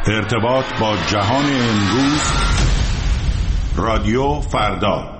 ارتباط با جهان امروز. رادیو فردا.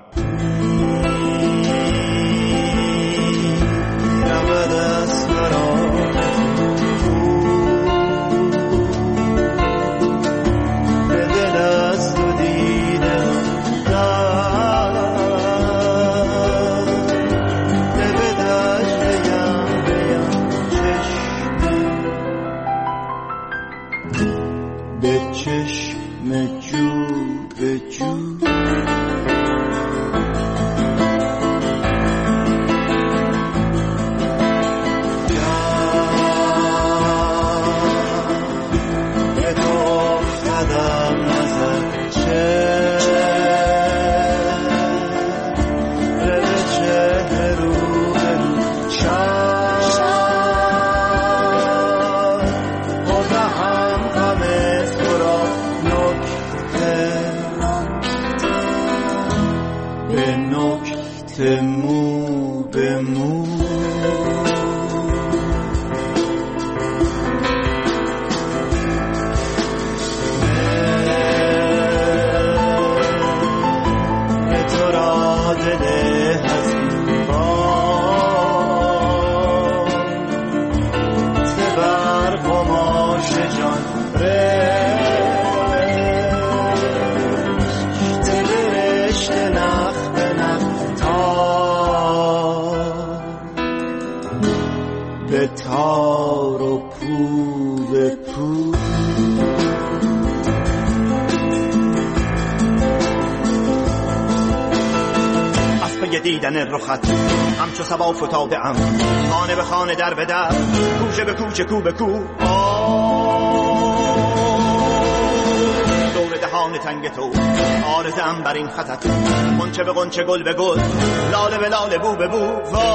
دیدن رخت همچو صبا فتاده ام، خانه به خانه در به در، کوچه به کوچه کو به کو، دور دهان تنگ تو آرزه ام بر این خطت، غنچه به غنچه گل به گل، لاله به لاله بو به بو،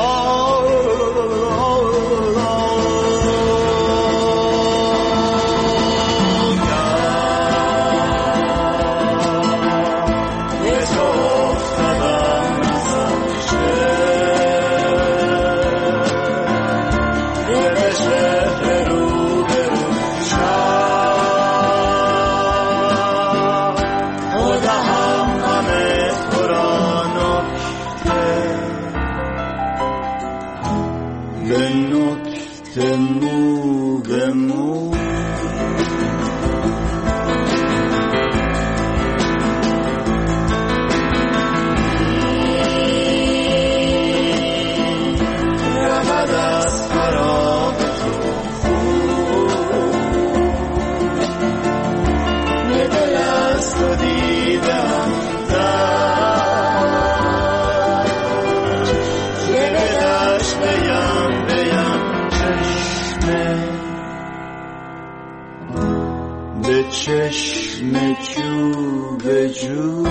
چشم جو به جو.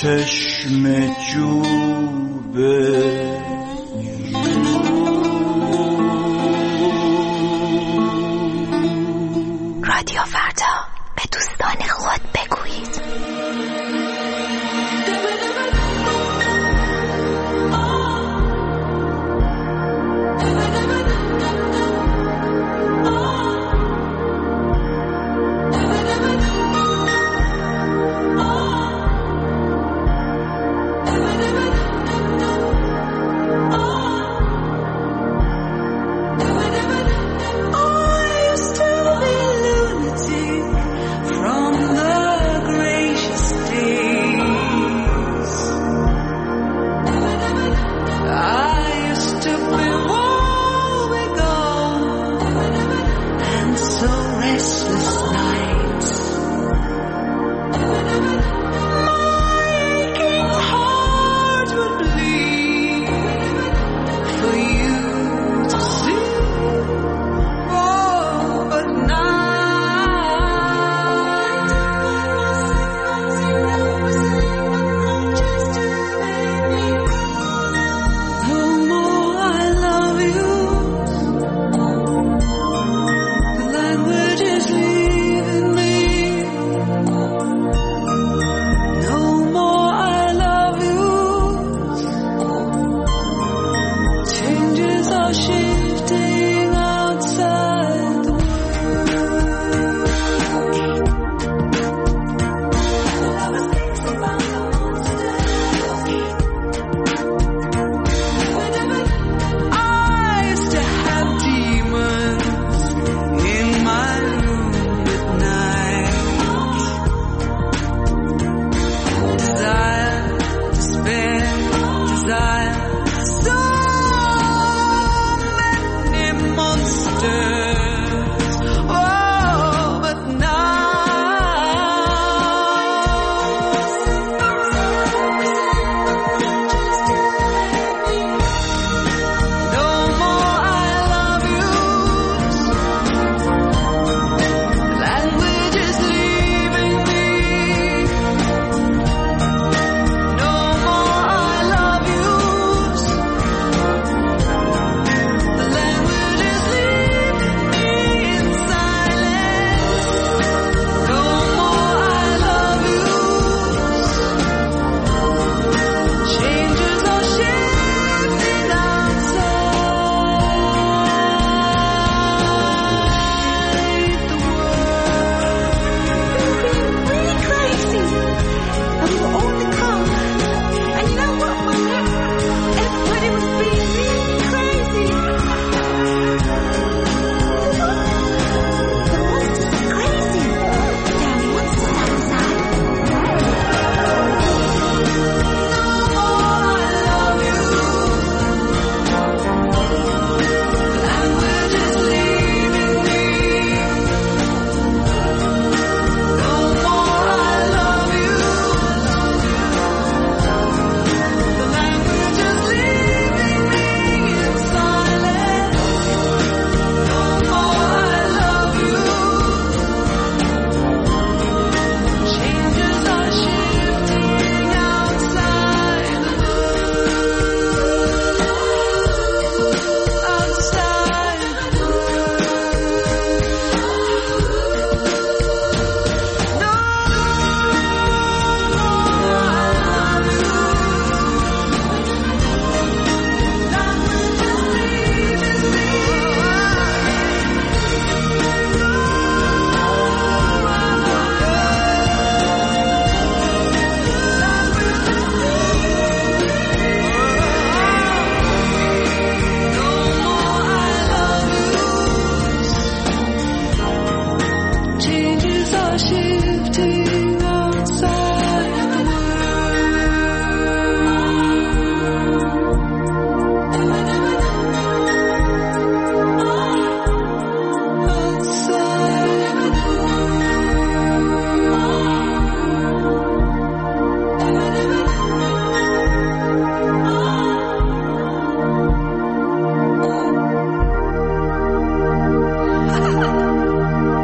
چشم جو به رادیو فردا، به دوستان خود بگویید.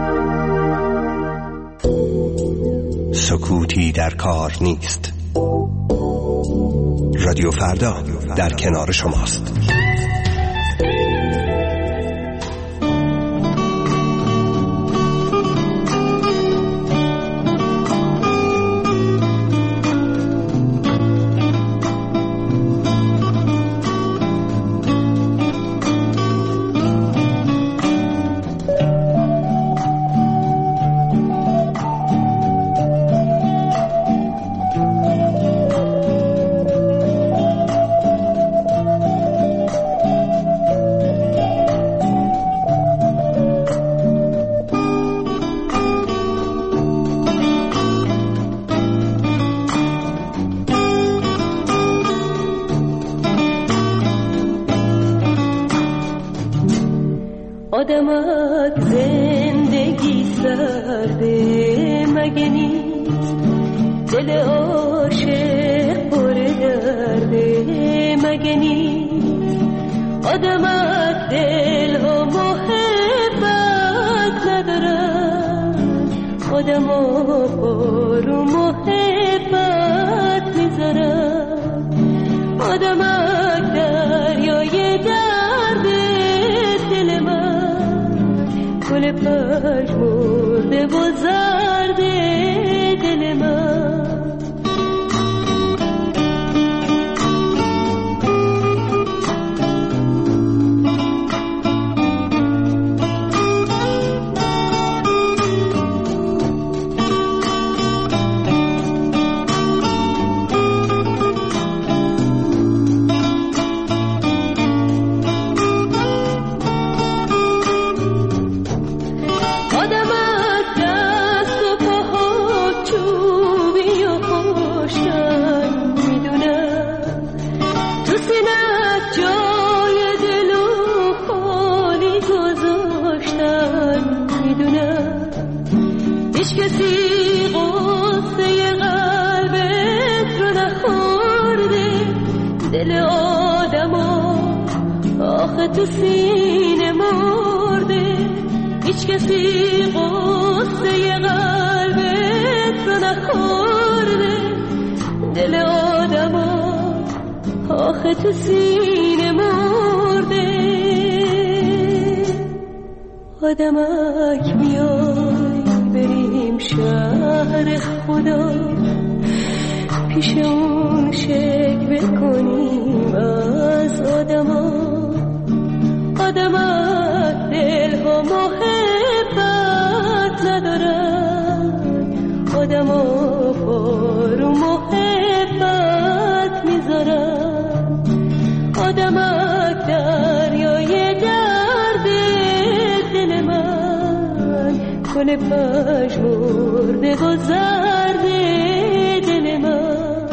سکوتی در کار نیست. رادیو فردا در کنار شماست. آدمک زندگی سرده مگه نیست، دل عاشق پر درده مگه نیست. آدمک دل و محبت ندارد، آدما پر و محبت میذارد. آدمک دریای درد دل من، گل پژمرده و زرد دل من. تو سینه مرده، هیچ کسی قصه قلبت رو نخورده. دل آدما آخه تو سینه مرده. آدمک میای بریم شهر خدا، پیش اون شکوه کنیم از آدما. آدمک دل و محبت ندارد، آدما پر و محبت میذارد. آدمک دریای درد دل من، گل پژمرده و زرد دل من.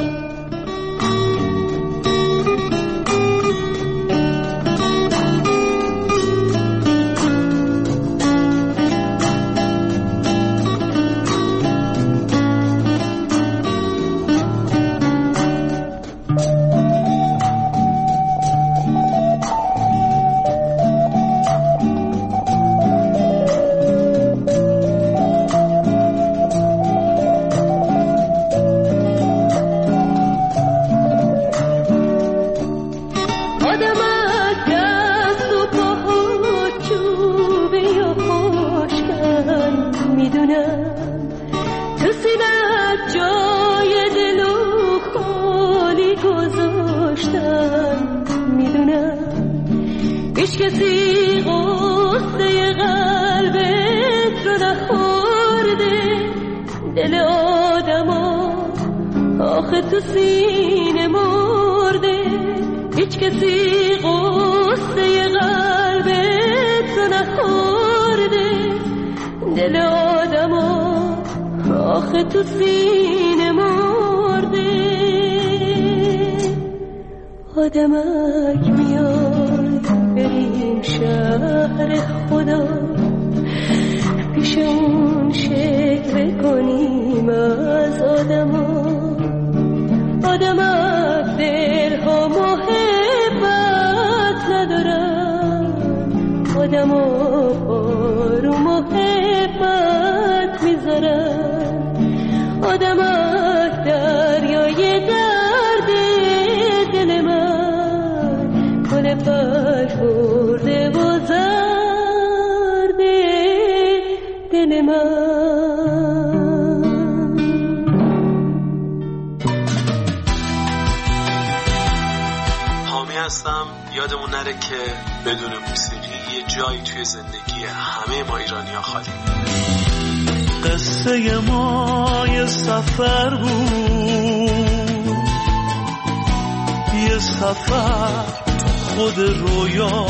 کسی غصه قلبت رو نخورده. دل آدما آخه تو سینه مرده، هیچ کسی غصه قلبت رو نخورده. دل آدما آخه تو سینه مرده. آدمک میای بریم شهر خدا، پیش اون شکوه کنیم از آدما. آدمک دل ها محبت ندارن، آدما پر و محبت میذارن. آدمک دریای درد فشرده و زرده دل من. حامی هستم. یادمون نره که بدون موسیقی یه جایی توی زندگی همه ما ایرانی‌ها خالی. قصه ما یه سفر بود، یه سفر خود رویا.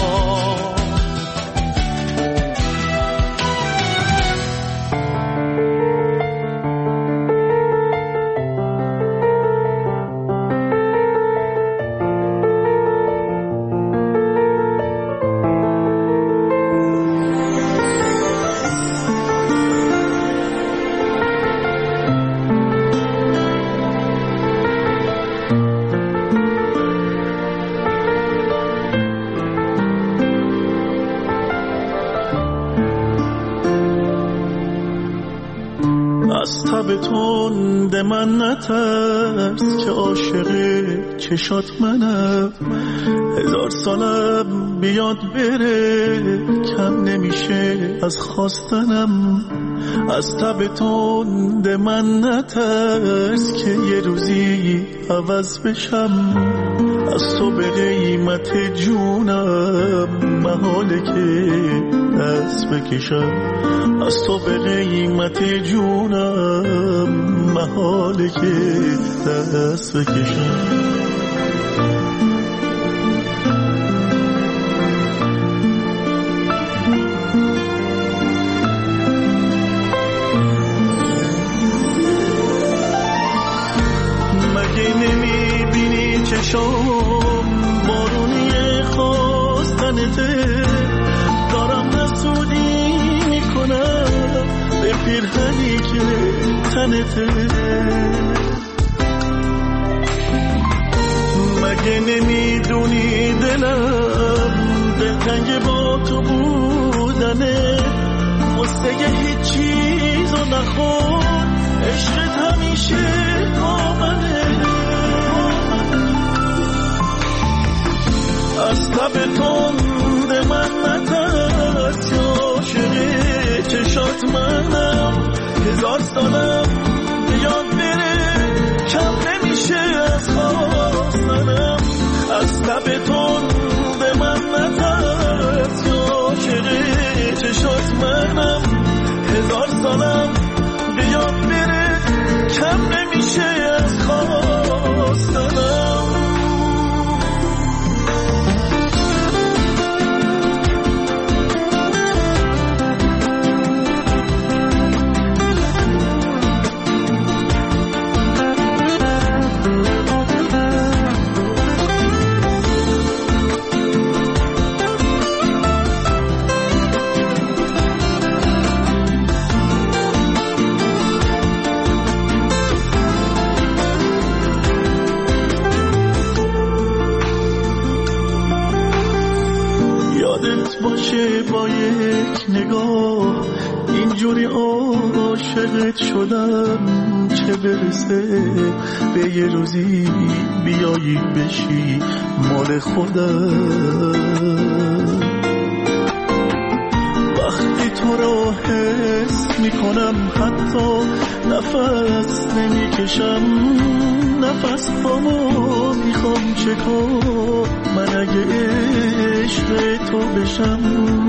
من نترس که عاشق چشات منم، 1000 سالم بیاد بره کم نمیشه از خواستنم. از تب تند من نترس که یه روزی عوض بشم، از تو به قیمت جونم محاله که دست بکشم. از تو به قیمت جونم محاله که دست بکشم. مگه نمیبینی چشم بارونی خواستنته، دارم نسودی میکنم به پیرهنی که تنته. مگه نمیدونی دلم دلتنگ با تو بودنه، واسه هیچ چیزو نخور عشقت همیشه آمنه. از تب تند من نترس عاشق چشات منم، 1000 سالم بیاد بره کم نمیشه از خواستنم. از تب تند من نترس عاشق چشات منم، 1000 سالم بیاد بره کم نمیشه از خواستنم. باشه با یک نگاه اینجوری عاشقت شدم، چه برسه به یه روزی بیایی بشی مال خودم. وقتی تو رو حس میکنم حتی نفس نمیکشم، نفس بامو میخوام چکار من اگه عشق تو بشم.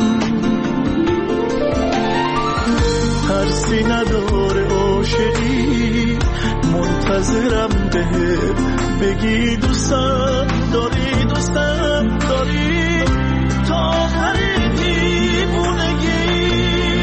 ترسی نداره عاشقی منتظرم بهت بگی دوستم داری، دوستم داری تا آخر دیوونگی.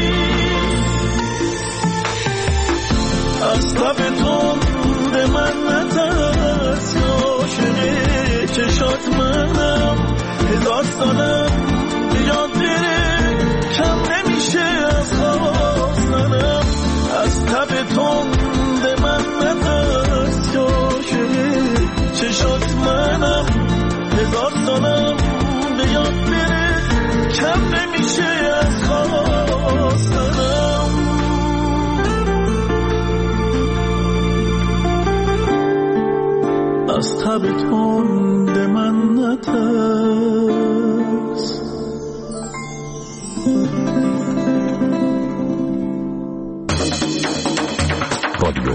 از تب تند من نترس عاشق چشات منم، 1000 سالم بیاد بره کم نمیشه از خواستنم. از تب تند من نترس عاشق چشات منم، 1000 سالم بیاد بره کم نمیشه از خواستنم. از تب تند من نترس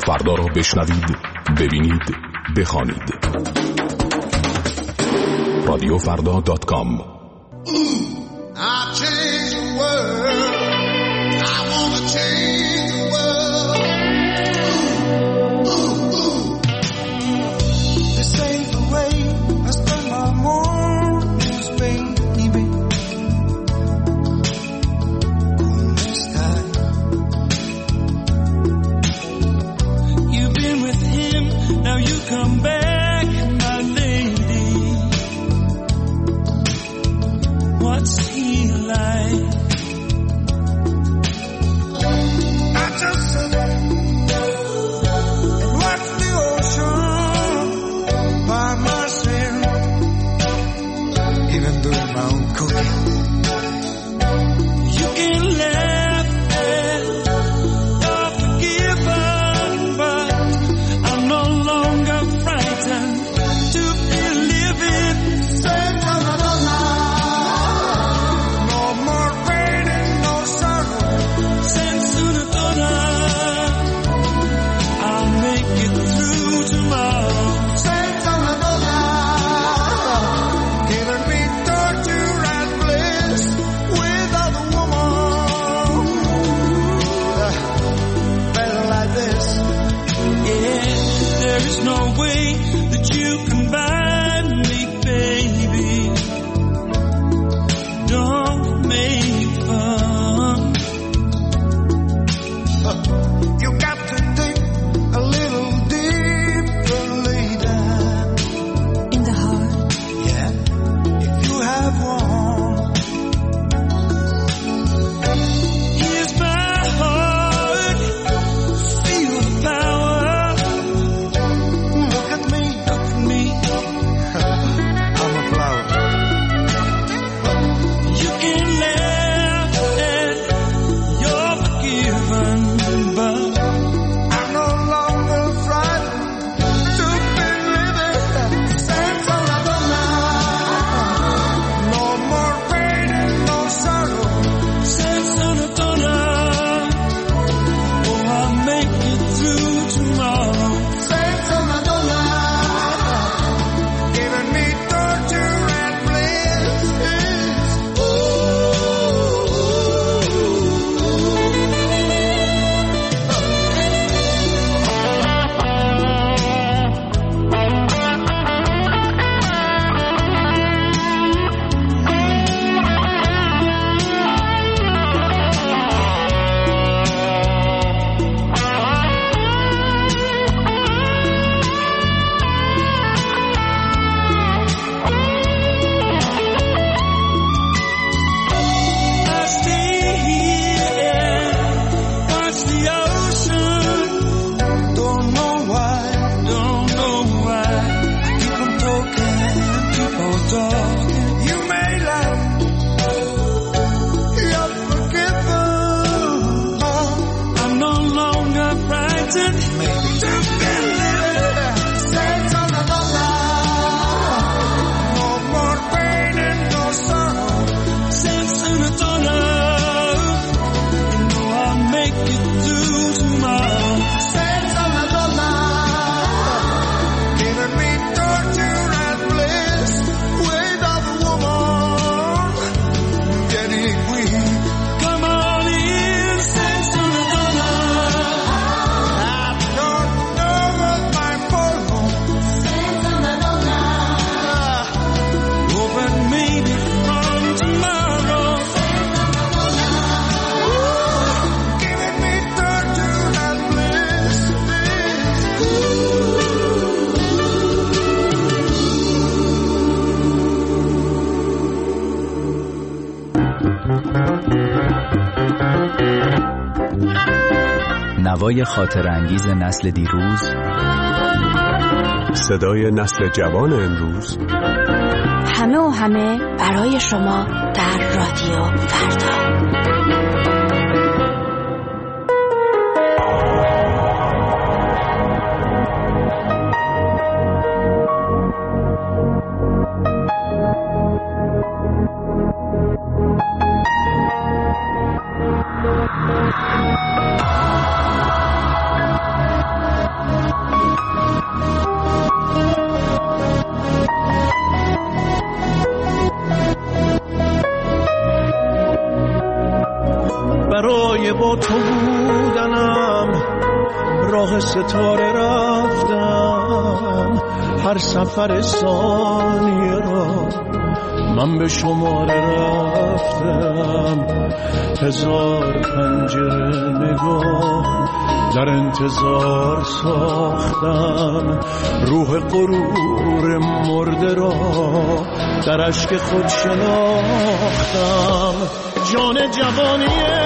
فردا را بشنوید، ببینید، بخوانید. رادیوفردا.com. Come back, my lady. What's he like? I just watch the ocean by myself, even doing my own cooking. You can laugh at the forgiven, but I'm no longer frightened to be living. Same no more pain and no sorrow. Senza una donna, I'll make it through tomorrow. Senza una donna, giving me torture and bliss without a woman. Better like this. Yeah, there is no way that you can buy me, baby. Don't make fun. You got to dig a little deeper later. In the heart? Yeah, if you have one. Here's my heart. Feel the power. Look at me. I'm a flower. You can laugh at you're forgiven, but I'm no longer frightened to be living. Senza una donna, no more pain and no sorrow. Senza una donna, oh, I'll make it through tomorrow. Senza una donna, giving me torture and bliss. I stay here and watch the ocean. Don't know why. Keep on talking, keep on talking. You may laugh, you're forgiven. I'm no longer frightened to be living. Senza una donna, no more pain and no sorrow. Senza una donna, you know I'll make it through tomorrow. Senza una donna, giving me torture and bliss without a woman. Getting weak. Come on in, senza una donna. I don't know what my polo. Senza una donna. Oh, but maybe from tomorrow. Giving me torture and bliss. نوای خاطرانگیز نسل دیروز، صدای نسل جوان امروز. همه و همه برای شما در رادیو فردا. ستاره رفتم، هر سفر ثانیه را من به شماره رفتم. هزار پنجره نگاه در انتظار ساختم، روح غرور مرده را در اشک خود شناختم. جان جوانی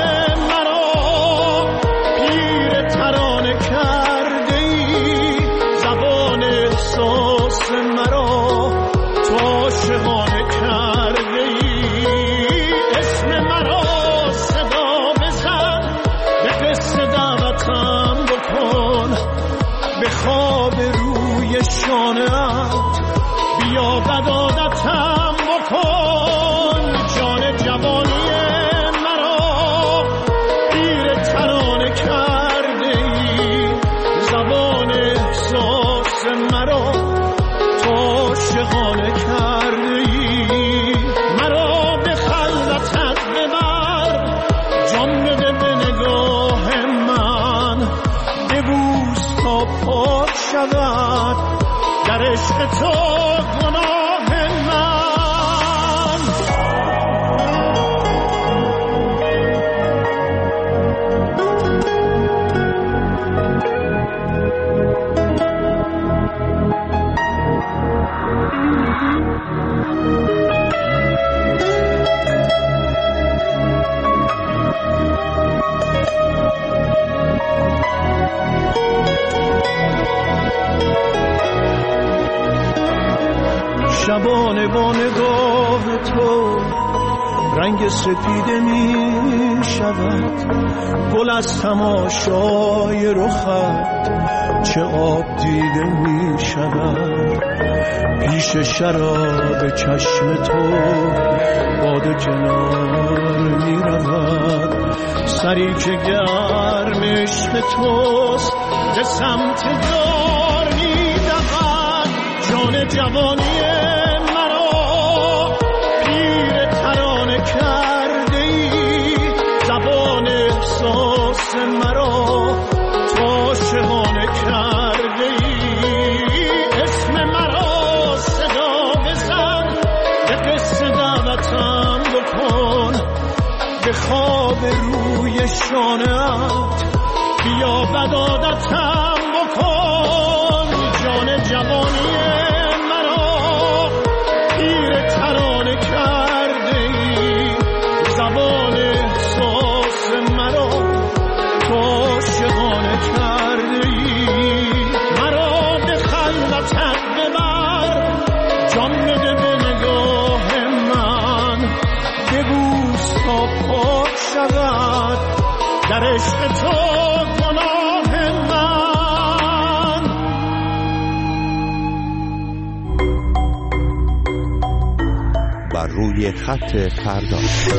مرا پیر ترانه کرده ای، زبان احساس مرا تو عاشقانه کرده ای. اسم مرا صدا بزن، به قصه دعوتم بکن، به خواب روی شانه‌ات بیا بدادتم بکن. جان جوانی مرا پیر ترانه کرده ای، زبان احساس مرا تو عاشقانه کرده ای. مرا به خلوتت ببر، جان بده به نگاه من، ببوس تا پاک شود در عشق تو گناه من. شبانه با نگاه تو رنگ سپیده می شود، گل از تماشای رخت چه آب دیده می شود. پیش شراب چشم تو باده کنار می رود، سری که گرم عشق توست به سمت دار می دود. جان جوانی مرا پیر ترانه کرده ای، زبان احساس مرا تو عاشقانه کرده ای. اسم مرا صدا بزن، به قصه دعوتم بکن، به خواب روی شانه‌ات بیا بدادتم بکن. جان جوانی مرا پیر ترانه کرده ای، زبان احساس مرا تو عاشقانه کرده ای. مرا به خلوتت ببر، جان بده به نگاه من، ببوس تا پاک شود در عشق تو گناه من. بر روی خط فردا.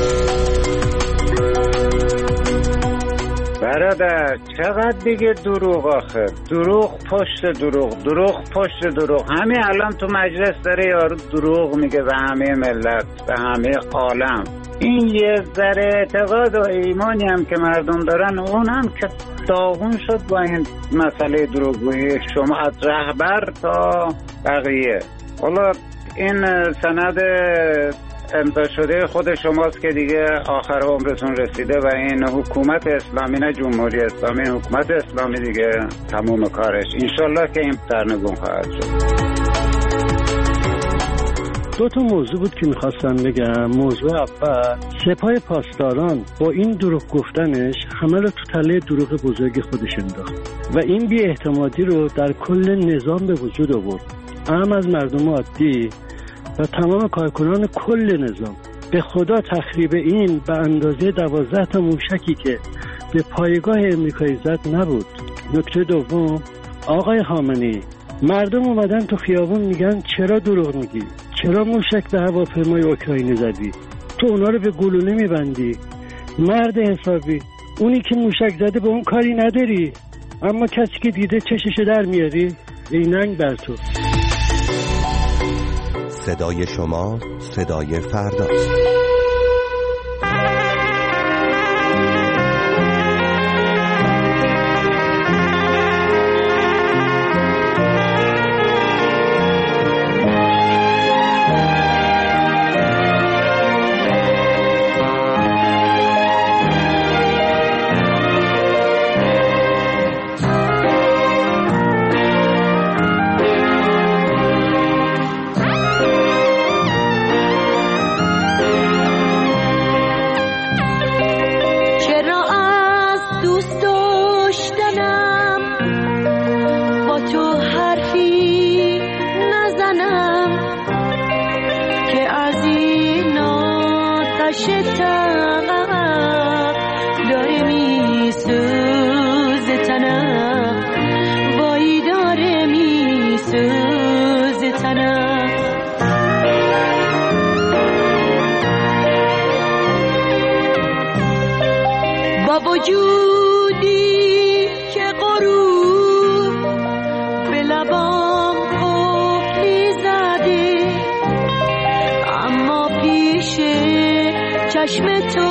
برادر چقدر دیگه دروغ آخه، دروغ پشت دروغ، دروغ پشت دروغ. همین الان تو مجلس داره یارو دروغ میگه به همه ملت، به همه عالم. این یه ذره اعتقاد و ایمانی هم که مردم دارن، اون هم که داغون شد با این مسئله دروغگویی شما از رهبر تا بقیه. والا این سند امضا شده خود شماست که دیگه آخر عمرتون رسیده و این حکومت اسلامی، نه جمهوری اسلامی، حکومت اسلامی دیگه تموم کارش. انشالله که این سرنگون خواهد شد. دو تا موضوع بود که میخواستم بگم. موضوع اول، سپاه پاسداران با این دروغ گفتنش همه رو تو تله دروغ بزرگ خودش انداخت و این بی اعتمادی رو در کل نظام به وجود آورد، اهم از مردم عادی و تمام کارکنان کل نظام. به خدا تخریب این به اندازه 12 تا موشکی که به پایگاه امریکایی زد نبود. نکته دوم، آقای خامنه‌ای، مردم اومدن تو خیابون میگن چرا دروغ میگی؟ چرا موشک به هواپیمای اوکراینی زدی؟ تو اونا رو به گلوله میبندی؟ مرد حسابی، اونی که موشک زده به اون کاری نداری، اما کسی که دیده چشش در میاری؟ ایننگ بر تو. صدای شما صدای فرداست. آتش تب داره میسوزه تنم، وای داره میسوزه تنم. با وجودی که غروب به لبام قفلی زده، اما پیش چشم تو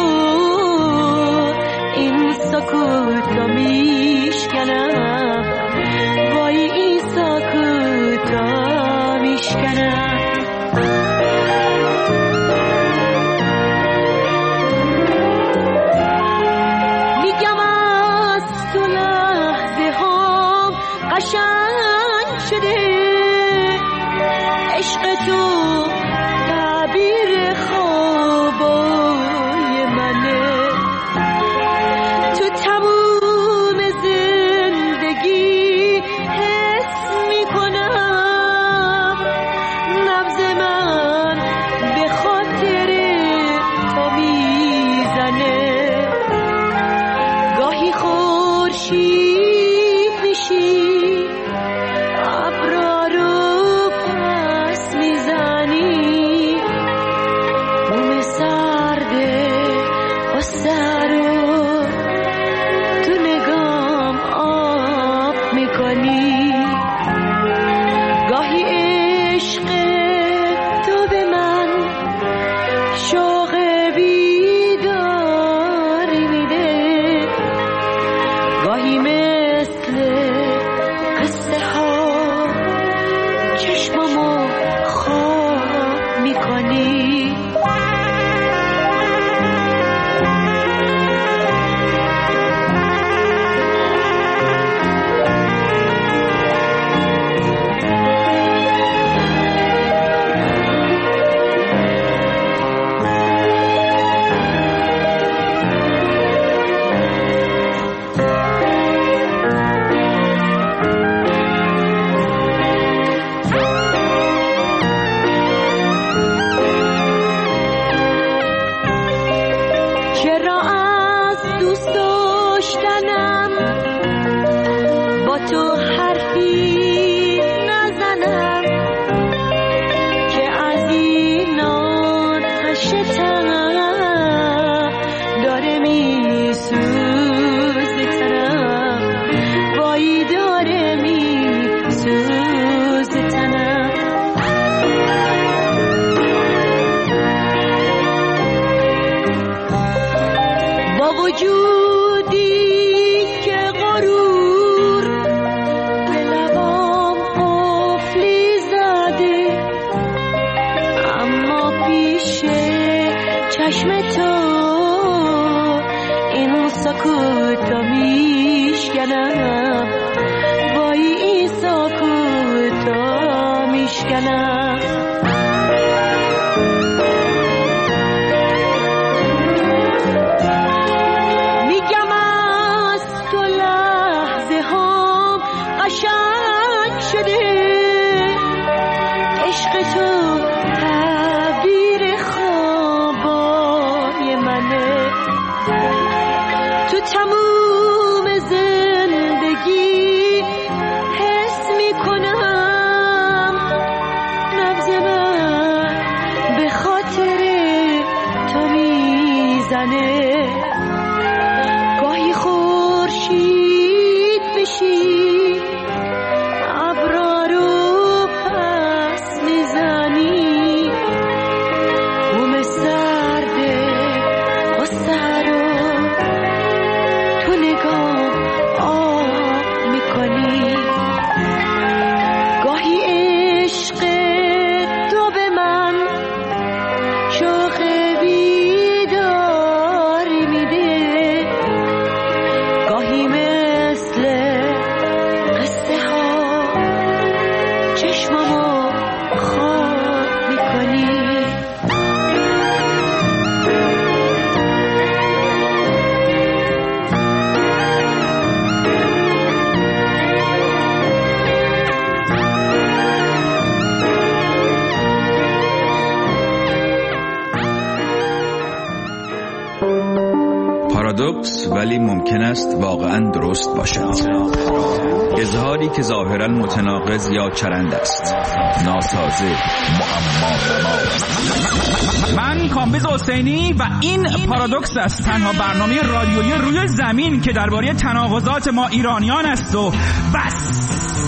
این سکوتو میشکنم، وای این سکوتو میشکنم. میگم از تو لحظه ها قشنگ شده، عشق تو تعبیر خوابای منه. تو تموم زندگی حس میکنم، نبض من به خاطر تو میزنه. گاهی خورشید میشی، ابرا رو پس میزنی، بوم سرده و سرو تو نگام آب میکنی. گاهی عشق تو به من شوق بیداری میده، گاهی مثل قصه ها چشممو خواب میکنی. چرا از دوست داشتنم با تو حرفی نزنم، که از این آتش تب داره میسوزه تنم، وای داره میسوزه تنم. با وجودی که غرور به لبام قفلی زده، اما پیش چشم تو این سکوتو میشکنم، وای این سکوتو میشکنم. میگم از تو لحظه ها قشنگ شده، عشق تو تعبیر خوابای منه. تو تموم زندگی حس میکنم، نبض من به خاطر تو میزنه. گاهی خورشید بشی، ابرا رو پس میزنی، بوم سرده و سرو تو نگاه آب میکنی. گاهی عشق تو به من شوق بیداری میده، گاهی مثل قصه ها چشممو خواب میکنی. پارادوکس ولی ممکن است واقعا درست باشد. اظهاری که ظاهرا متناقض یا چرند است، ناسازه، معما. من کامبیز حسینی و این پارادوکس است، تنها برنامه رادیویی روی زمین که درباره تناقضات ما ایرانیان است و بس.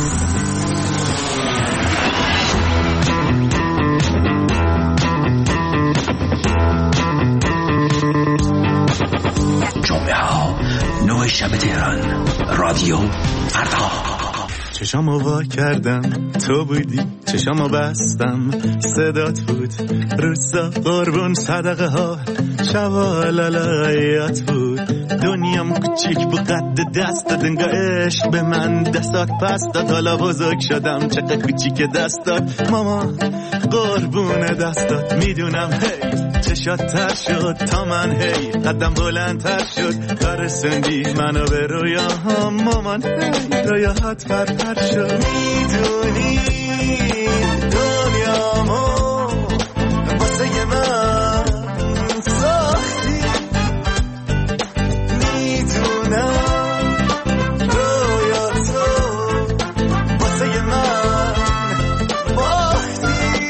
جمعه ها 9 شب تهران، رادیو فردا. چشامو وا کردم تو بودی، چشامو بستم صدات بود، روسا قربون صدقه ها، شبا لالایات بود، دنیام کوچیک بود قد دستت، انگار عشق به من دستات پس داد، حالا بزرگ شدم چقدر کوچیک دستات، ماما قربون دستات، میدونم هی چشات تر شد تا من، هی قدم بلندتر شد تا رسوندی منو به رویاهام، مامان رویاهات پرپر شد، میدونی دنیامو واسه من ساختی، میدونم رویاتو واسه من باختی،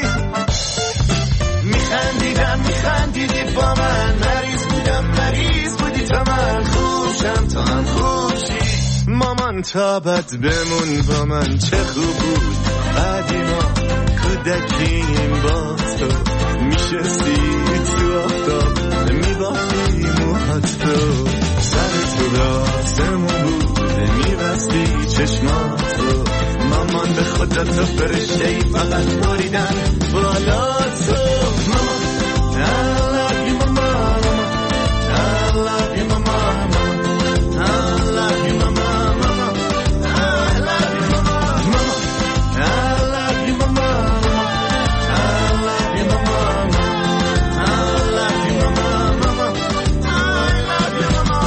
میخندیدی با من، مریض بودی تا من خوشم تا هم خوشی، مامان تا بد بمون با من، چه خوب بود قدیما کودکیم با تو، میشستی تو آفتاب میبافتی موهات رو، سر تو راسمون بود میبستی چشماتو، مامان به خودت تو فرشتهی فقط بریدن بالا تو، مامان I love you mama, I love you mama, I love you mama, I love you mama, I love you mama, I love you mama, I love you mama, I love you mama.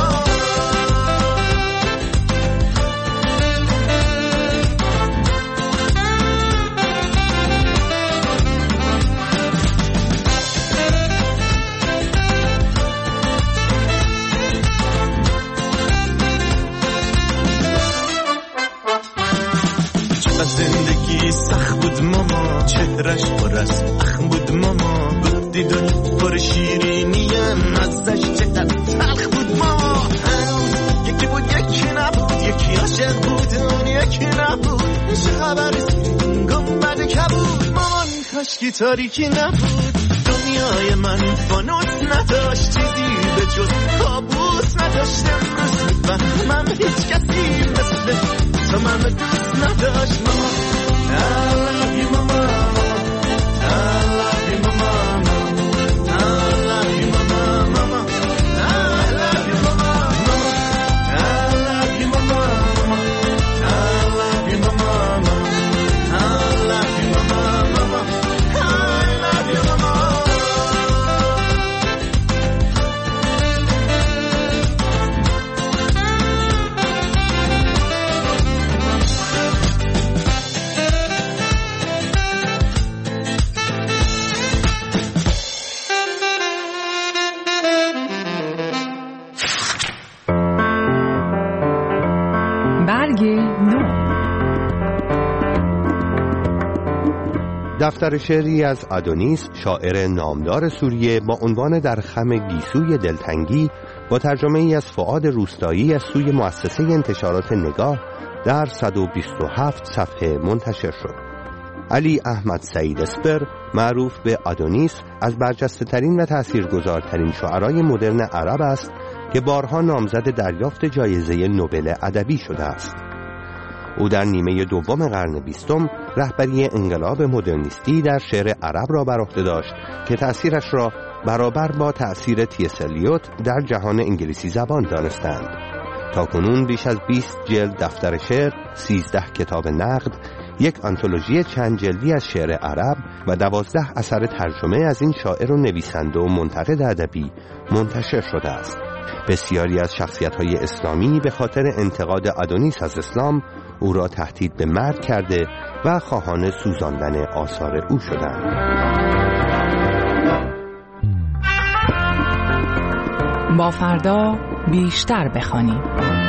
زندگی سخت بود ماما، چهرش پر از اخم بود ماما، گفتی دنیا پر شیرینیم، ازش چقدر تلخ بود ماما، هنوز یکی بود یکی نبود، یکی عاشق بود اون یکی نبود، چه خبری گنبد کبود، مامان کاشکی تاریکی نبود، دنیای من فانوس نداشت، چیزی به جز کابوس نداشت، امروز میفهمم هیچ کسی مثل تو من دوست نداشت، ماما I love you mama, I love you mama, I love you mama, mama, I love you mama, I love you mama, I love you mama, I love you mama, mama, I love you mama. دفتر شعری از آدونیس، شاعر نامدار سوریه، با عنوان در خم گیسوی دلتنگی، با ترجمه ای از فؤاد روستایی از سوی مؤسسه انتشارات نگاه، در 127 صفحه منتشر شد. علی احمد سعید اسپر، معروف به آدونیس، از برجسته ترین و تاثیرگذارترین شاعرای مدرن عرب است که بارها نامزد دریافت جایزه نوبل ادبی شده است. او در نیمه دوم قرن 20 رهبری انقلاب مدرنیستی در شعر عرب را بر عهده داشت که تأثیرش را برابر با تأثیر تی.اس. الیوت در جهان انگلیسی زبان دانستند. تاکنون بیش از 20 جلد دفتر شعر، 13 کتاب نقد، یک آنتولوژی چند جلدی از شعر عرب و 12 اثر ترجمه از این شاعر و نویسنده و منتقد ادبی منتشر شده است. بسیاری از شخصیت‌های اسلامی به خاطر انتقاد آدونیس از اسلام او را تهدید به مرگ کرده و خواهان سوزاندن آثار او شدند. با فردا بیشتر بخوانیم.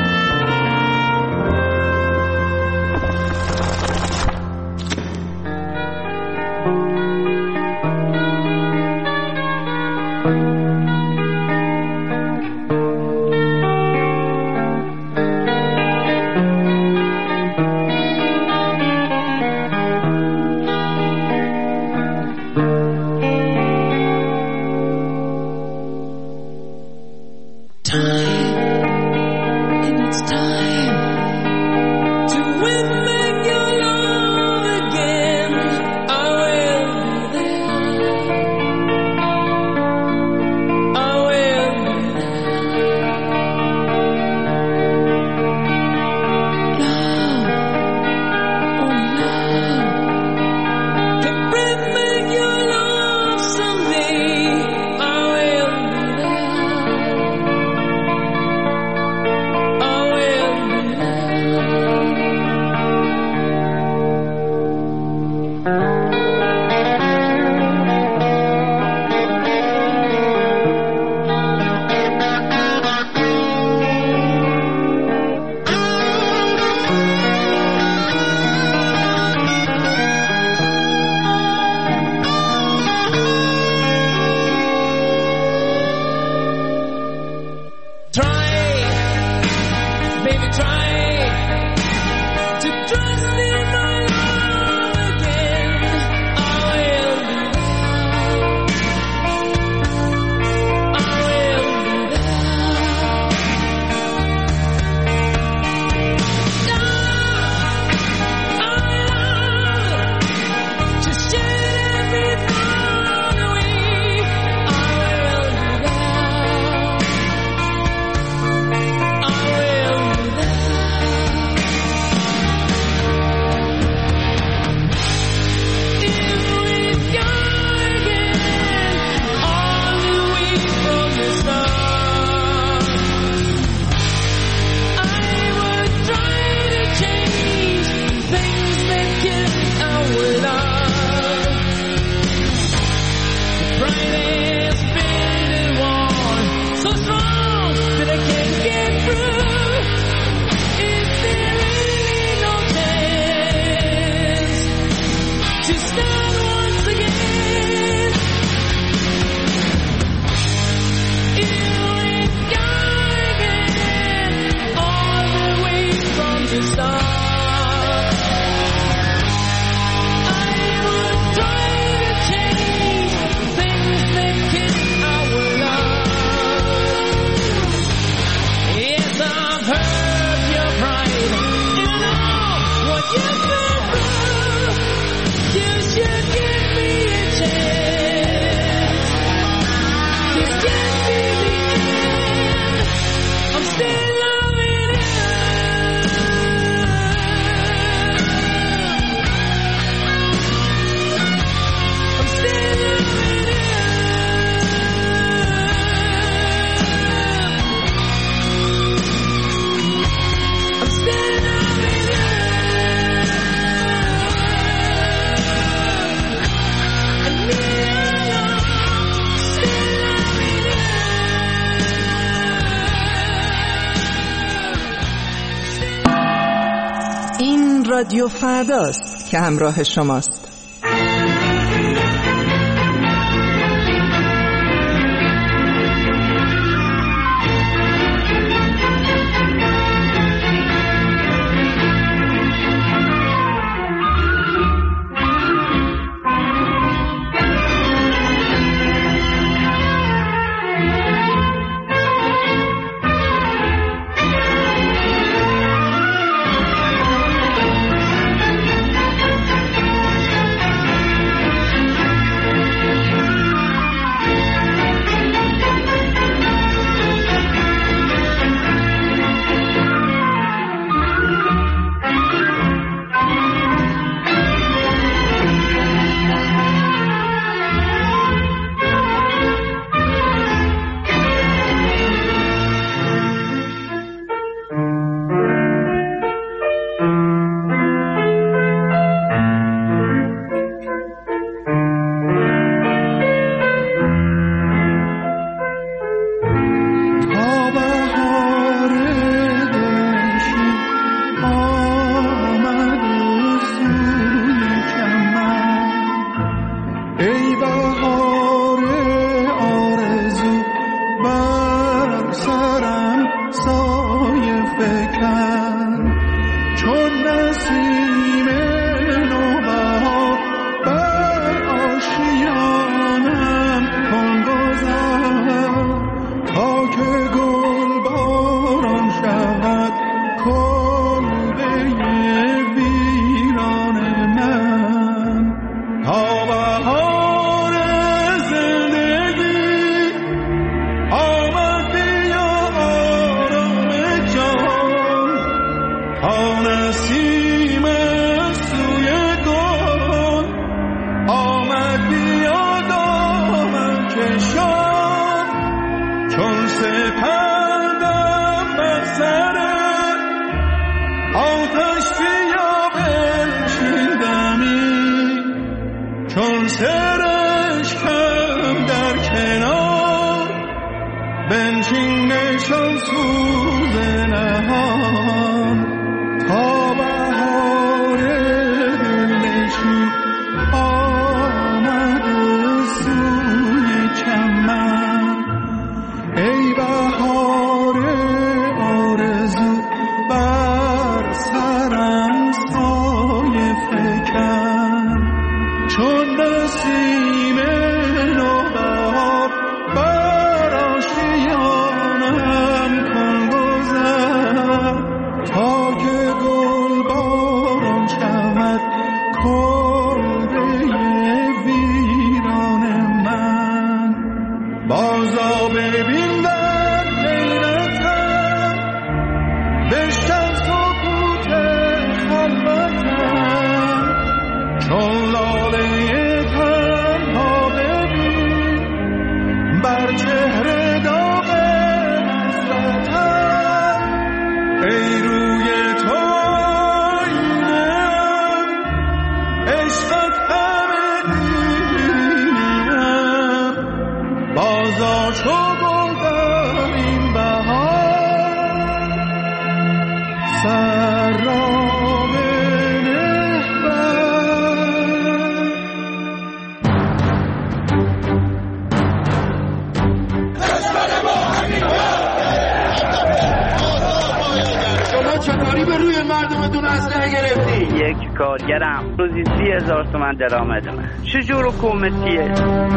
رادیو فرداست که همراه شماست. سپندم بر سرت آتش بیا بنشیندمی چون سرشکم در کنار بنشین نشان سوز نهان تا بهار دلنشین آمد سوی چمن ای بهار آرزو بر سرم سایه فکن چون نسیم نوبهار بر آشیانم کن گذر تا که گل باران شود کلبه ویران من بازا ببین در لیلتم بشکن سکوت خلوتم چون لاله تنها ببین بر چهره داغ حسرتم ای روی تو آینم عشقت همه دینم بازا چو گل در این بهار سر را چطوری به روی مردمتون اسلحه گرفتی؟ یک کارگرم روزی 30,000 تومان درآمدمه. چجور حکومتیه؟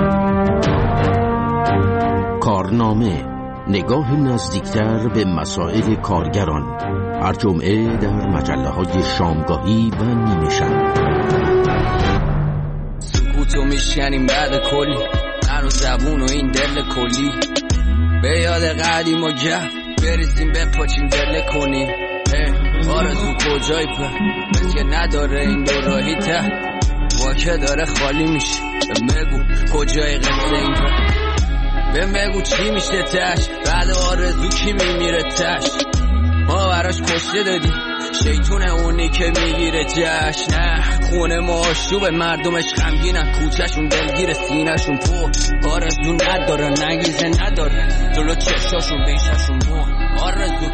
کارنامه، نگاه نزدیکتر به مسائل کارگران، هر جمعه در مجله‌های شامگاهی و نیمه شب. سکوتو میشکنیم بعد کلی من و زبون و این دل کلی به یاد قدیم و گه بریزیم بپاچیم دل کنیم آرزو کجایی پر مثل که نداره این دو راهی ته واکه داره خالی میشه بگو کجای قصه این پر بگو چی میشه تش بعد آرزو کی میمیره تش ما براش کشته دادی شیطونه اونی که میگیره جشن نه خونه ماشوب مردمش غمگینن کوچهشون دلگیر سینهشون پر آرزو نداره نگیزه نداره جلو چشاشون بیششون مو آرزو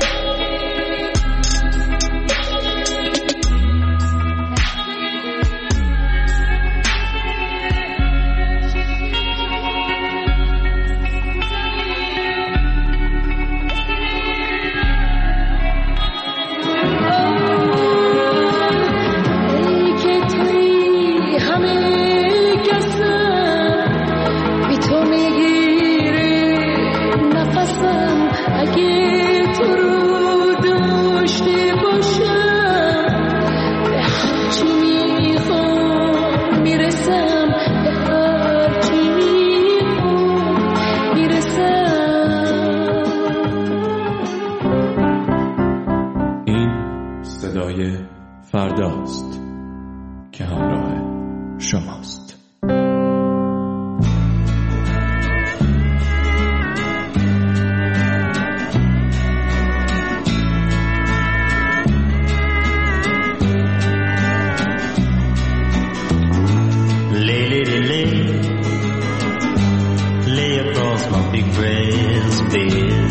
فرداست که همراه شماست. Lay across my big brass bed.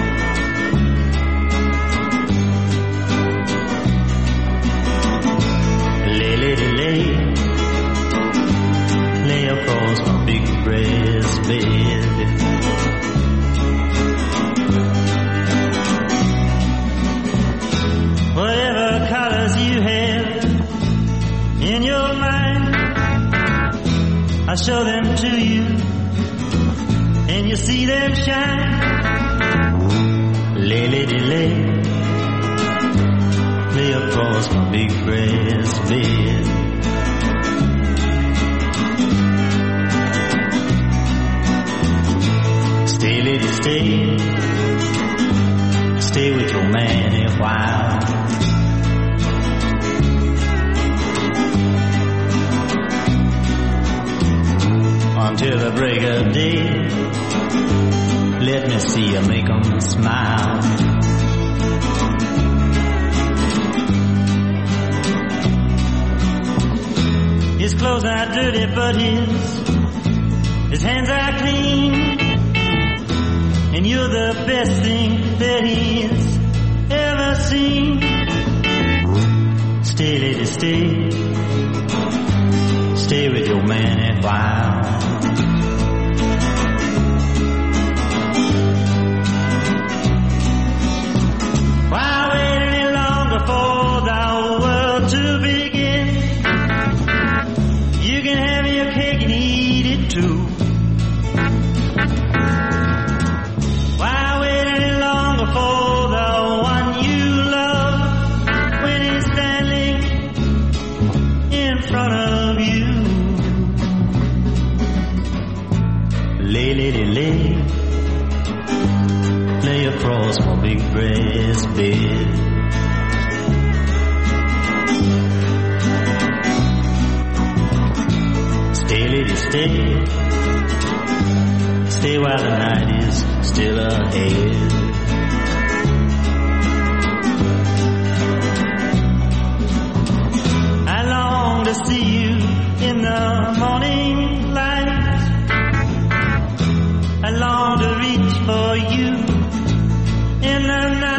Lay across my big brass bed. Whatever colors you have in your mind, I show them to you, and you see them shine. Lay, lady, lay, lay across my big brass bed. Stay, lady, stay, stay with your man a while. Until the break of day, Let me see you make them smile. His clothes are dirty, but his hands are clean. And you're the best thing that he's ever seen. Stay, lady, stay. Stay with your man a while. Why wait any longer for the world to begin? You can have your cake and eat it too. Why wait any longer for the one you love when he's standing in front of you? Lay, lady, lay. Lay across my big breast bed. Stay, lady, stay. Stay while the night is still ahead. I long to see you in the morning light. I long to reach for you in the night.